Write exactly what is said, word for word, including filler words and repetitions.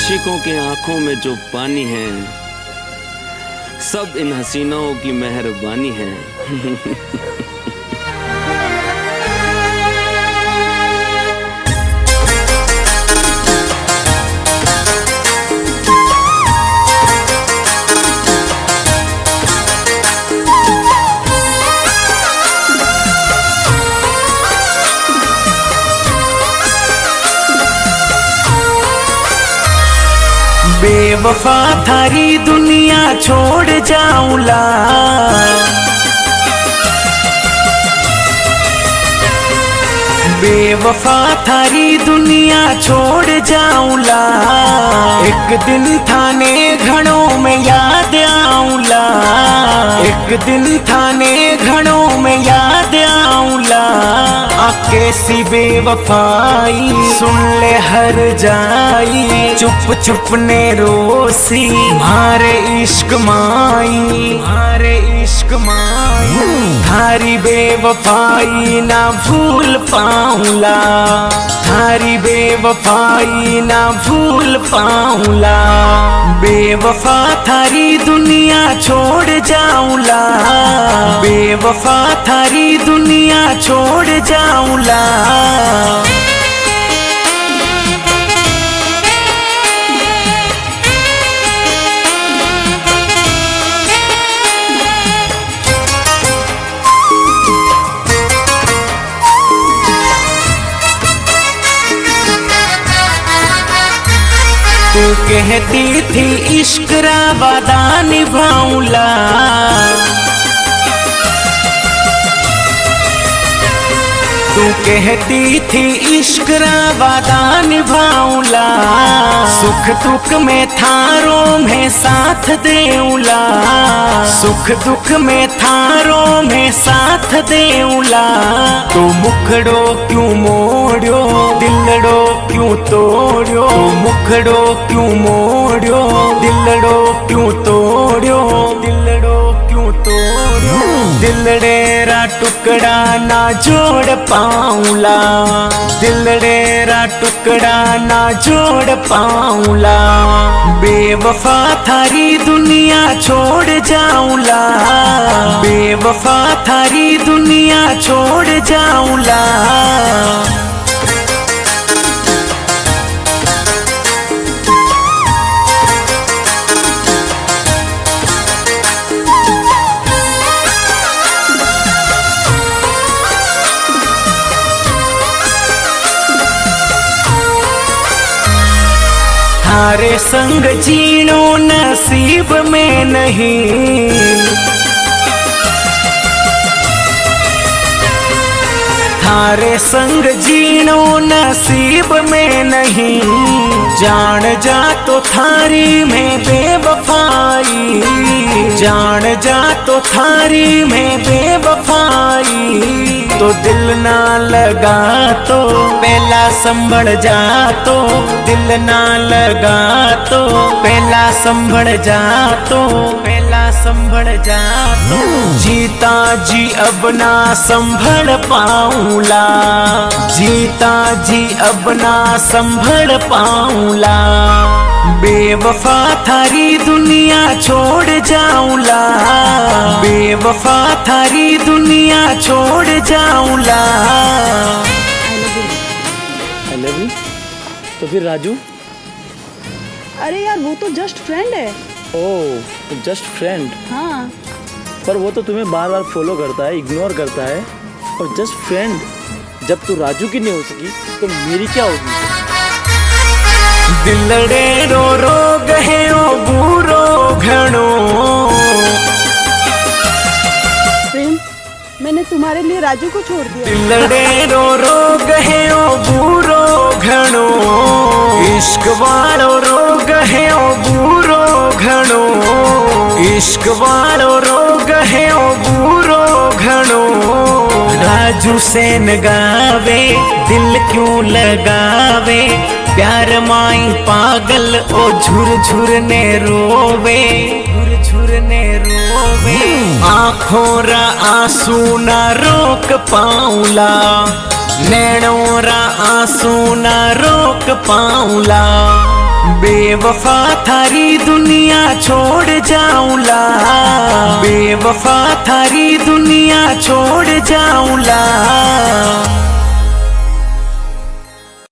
आशिकों के आंखों में जो पानी है, सब इन हसीनाओं की मेहरबानी है। बेवफा थारी दुनिया छोड़ जाऊंला, बेवफा थारी दुनिया छोड़ जाऊंला। एक दिन थाने घड़ों में याद आऊंला, एक दिन थाने घड़ों में याद आऊंला। आके सी बेवफाई सुन ले हर जाई, चुप चुप ने रोसी मारे इश्क माई, मारे इश्क माई। थारी बेवफाई ना भूल पाऊंला, थारी बेवफाई ना भूल पाऊंला। बेवफा थारी दुनिया छोड़ जाऊंला, बेवफा थारी दुनिया छोड़ जाऊंला। तू कहती थी इश्क रा वादा निभाऊंला, तू कहती थी इश्क रा वादा निभाऊंला। सुख दुख में थारों में साथ देऊंला, सुख दुख में थारों में साथ देऊंला। तो मुखड़ो क्यों मोड़ो, दिलड़ो क्यों तोड़ो, तो मुखड़ो क्यों मोड़ो, दिलड़ो क्यों तोड़ो, दिलड़ो क्यों तोड़ो। दिलड़े रा टुकड़ा ना जोड़ पाऊंला, दिलड़े रा टुकड़ा ना जोड़ पाऊंला। बेवफा थारी दुनिया छोड़ जाऊंला, बेवफा थारी दुनिया छोड़ जाऊंला। थारे संग जीनो नसीब में नहीं, थारे संग जीनो नसीब में नहीं। जान जा तो थारी में बेवफाई, जान जा तो थारी में बेवफाई। तो दिल ना लगा तो पहला संभल जा, तो दिल ना लगा तो पहला संभल जा, तो पहला संभल जा। तो जीता जी अब ना संभल पाऊंला, जीता जी अब ना संभल पाऊंला। बेवफा थारी दुनिया छोड़ जाऊंला, बेवफा थारी दुनिया छोड़ जाऊंला। I love you. तो फिर राजू? अरे यार वो तो जस्ट फ्रेंड है। Oh just friend. हाँ पर वो तो तुम्हें बार बार फॉलो करता है, इग्नोर करता है। और जस्ट फ्रेंड जब तू राजू की नहीं हो सकी तो मेरी क्या होगी? दिलड़े रो रो गहे ओ बूरो घणो। प्रेम मैंने तुम्हारे लिए राजू को छोड़ दिया। दिलड़े रो रो गहे ओ बूरो घणो। इश्क वालो रो गहे ओ बूरो घणो। इश्क वालो रो गहे ओ बूरो घणो। राजू से नगावे दिल क्यों लगावे। प्यार माई पागल ओ झुर झुर ने रोवे। झुर झुर ने रोवे। आँखों रा आंसू ना रोक पाऊला। नैनों रा आंसू ना रोक पाऊला। बेवफा थारी दुनिया छोड़ जाऊंला, बेवफा थारी दुनिया छोड़ जाऊंला।